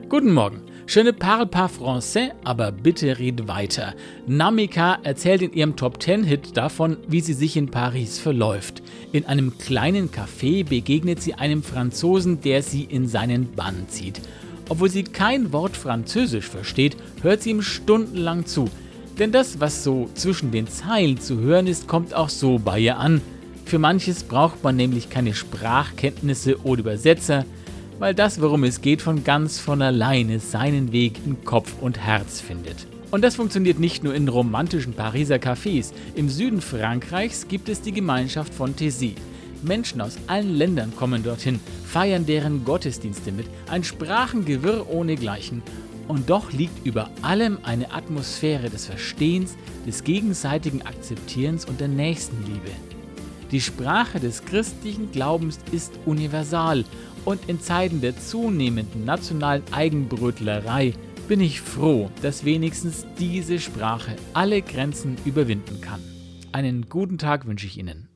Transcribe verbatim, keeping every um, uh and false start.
Guten Morgen. Je ne parle pas français, aber bitte red weiter. Namika erzählt in ihrem Top Ten Hit davon, wie sie sich in Paris verläuft. In einem kleinen Café begegnet sie einem Franzosen, der sie in seinen Bann zieht. Obwohl sie kein Wort Französisch versteht, hört sie ihm stundenlang zu. Denn das, was so zwischen den Zeilen zu hören ist, kommt auch so bei ihr an. Für manches braucht man nämlich keine Sprachkenntnisse oder Übersetzer, weil das, worum es geht, von ganz von alleine seinen Weg in Kopf und Herz findet. Und das funktioniert nicht nur in romantischen Pariser Cafés. Im Süden Frankreichs gibt es die Gemeinschaft von Taizé. Menschen aus allen Ländern kommen dorthin, feiern deren Gottesdienste mit, ein Sprachengewirr ohnegleichen. Und doch liegt über allem eine Atmosphäre des Verstehens, des gegenseitigen Akzeptierens und der Nächstenliebe. Die Sprache des christlichen Glaubens ist universal und in Zeiten der zunehmenden nationalen Eigenbrötlerei bin ich froh, dass wenigstens diese Sprache alle Grenzen überwinden kann. Einen guten Tag wünsche ich Ihnen.